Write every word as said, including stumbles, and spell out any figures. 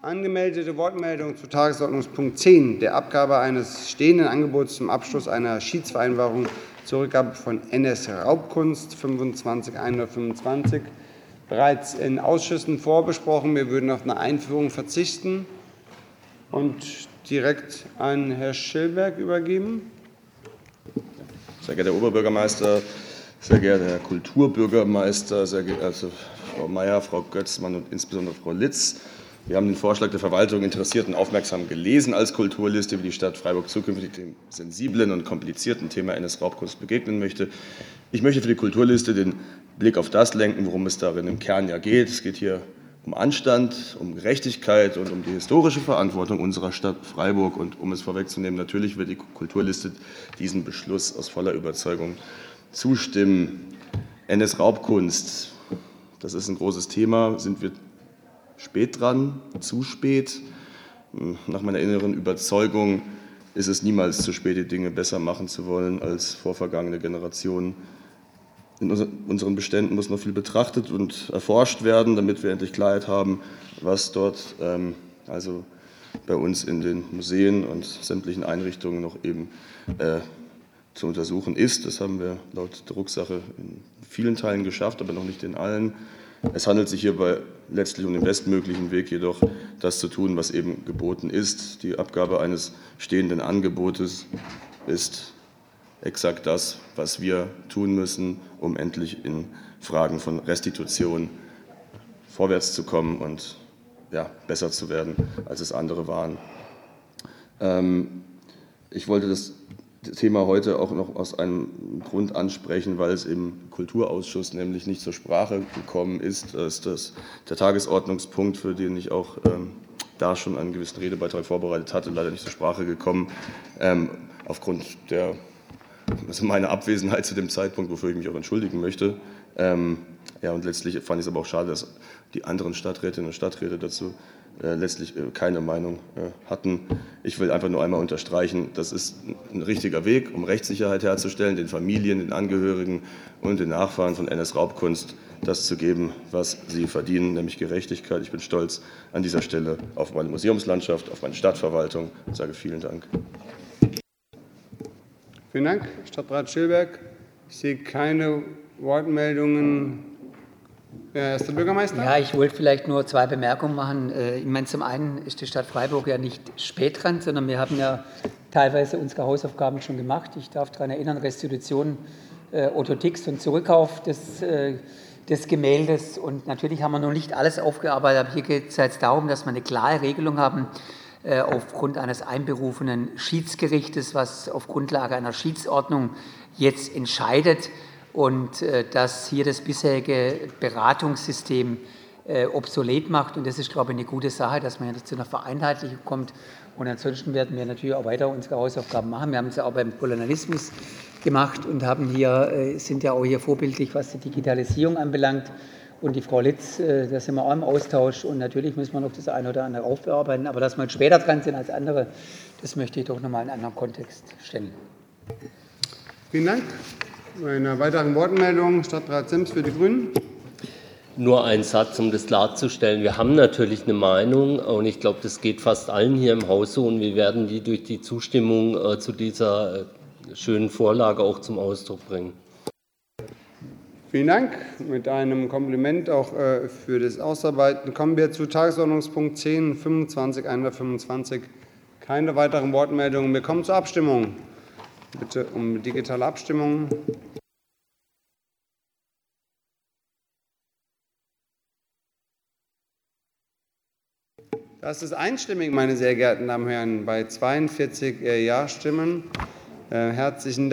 Angemeldete Wortmeldung zu Tagesordnungspunkt zehn, der Abgabe eines stehenden Angebots zum Abschluss einer Schiedsvereinbarung zur Rückgabe von N S Raubkunst fünfundzwanzig hundertfünfundzwanzig, bereits in Ausschüssen vorbesprochen. Wir würden auf eine Einführung verzichten und direkt an Herrn Schillberg übergeben. Sehr geehrter Herr Oberbürgermeister, sehr geehrter Herr Kulturbürgermeister, sehr geehrte also Frau Mayer, Frau Götzmann und insbesondere Frau Litz. Wir haben den Vorschlag der Verwaltung interessiert und aufmerksam gelesen als Kulturliste, wie die Stadt Freiburg zukünftig dem sensiblen und komplizierten Thema N S Raubkunst begegnen möchte. Ich möchte für die Kulturliste den Blick auf das lenken, worum es darin im Kern ja geht. Es geht hier um Anstand, um Gerechtigkeit und um die historische Verantwortung unserer Stadt Freiburg. Und um es vorwegzunehmen, natürlich wird die Kulturliste diesem Beschluss aus voller Überzeugung zustimmen. N S Raubkunst, das ist ein großes Thema. Sind wir spät dran, zu spät? Nach meiner inneren Überzeugung ist es niemals zu spät, die Dinge besser machen zu wollen als vorvergangene Generationen. In unseren Beständen muss noch viel betrachtet und erforscht werden, damit wir endlich Klarheit haben, was dort ähm, also bei uns in den Museen und sämtlichen Einrichtungen noch eben äh, zu untersuchen ist. Das haben wir laut Drucksache in vielen Teilen geschafft, aber noch nicht in allen. Es handelt sich hierbei letztlich um den bestmöglichen Weg, jedoch das zu tun, was eben geboten ist. Die Abgabe eines stehenden Angebotes ist exakt das, was wir tun müssen, um endlich in Fragen von Restitution vorwärts zu kommen und ja, besser zu werden, als es andere waren. Ähm, ich wollte das Thema heute auch noch aus einem Grund ansprechen, weil es im Kulturausschuss nämlich nicht zur Sprache gekommen ist. Das ist das, der Tagesordnungspunkt, für den ich auch ähm, da schon einen gewissen Redebeitrag vorbereitet hatte, leider nicht zur Sprache gekommen, ähm, aufgrund der also meiner Abwesenheit zu dem Zeitpunkt, wofür ich mich auch entschuldigen möchte. Ähm, ja, und letztlich fand ich es aber auch schade, dass die anderen Stadträtinnen und Stadträte dazu äh, letztlich äh, keine Meinung äh, hatten. Ich will einfach nur einmal unterstreichen, das ist ein richtiger Weg, um Rechtssicherheit herzustellen, den Familien, den Angehörigen und den Nachfahren von N S Raubkunst das zu geben, was sie verdienen, nämlich Gerechtigkeit. Ich bin stolz an dieser Stelle auf meine Museumslandschaft, auf meine Stadtverwaltung und sage vielen Dank. Vielen Dank, Stadtrat Schillberg. Ich sehe keine Wortmeldungen. Herr Erster Bürgermeister? Ja, ich wollte vielleicht nur zwei Bemerkungen machen. Ich meine, zum einen ist die Stadt Freiburg ja nicht spät dran, sondern wir haben ja teilweise unsere Hausaufgaben schon gemacht. Ich darf daran erinnern, Restitution äh, Otto Dix und Zurückkauf des, äh, des Gemäldes. Und natürlich haben wir noch nicht alles aufgearbeitet, aber hier geht es jetzt darum, dass wir eine klare Regelung haben, aufgrund eines einberufenen Schiedsgerichtes, was auf Grundlage einer Schiedsordnung jetzt entscheidet und dass hier das bisherige Beratungssystem obsolet macht. Und das ist, glaube ich, eine gute Sache, dass man jetzt zu einer Vereinheitlichung kommt. Und ansonsten werden wir natürlich auch weiter unsere Hausaufgaben machen. Wir haben es ja auch beim Kolonialismus gemacht und haben hier, sind ja auch hier vorbildlich, was die Digitalisierung anbelangt. Und die Frau Litz, da sind wir auch im Austausch und natürlich müssen wir noch das eine oder andere aufbearbeiten, aber dass wir später dran sind als andere, das möchte ich doch nochmal in einen anderen Kontext stellen. Vielen Dank. Bei einer weiteren Wortmeldung Stadtrat Sims für die Grünen. Nur ein Satz, um das klarzustellen. Wir haben natürlich eine Meinung und ich glaube, das geht fast allen hier im Haus so und wir werden die durch die Zustimmung äh, zu dieser äh, schönen Vorlage auch zum Ausdruck bringen. Vielen Dank. Mit einem Kompliment auch äh, für das Ausarbeiten kommen wir zu Tagesordnungspunkt zehn, fünfundzwanzig hundertfünfundzwanzig. Keine weiteren Wortmeldungen. Wir kommen zur Abstimmung. Bitte um digitale Abstimmung. Das ist einstimmig, meine sehr geehrten Damen und Herren, bei zweiundvierzig Ja-Stimmen. Äh, herzlichen Dank.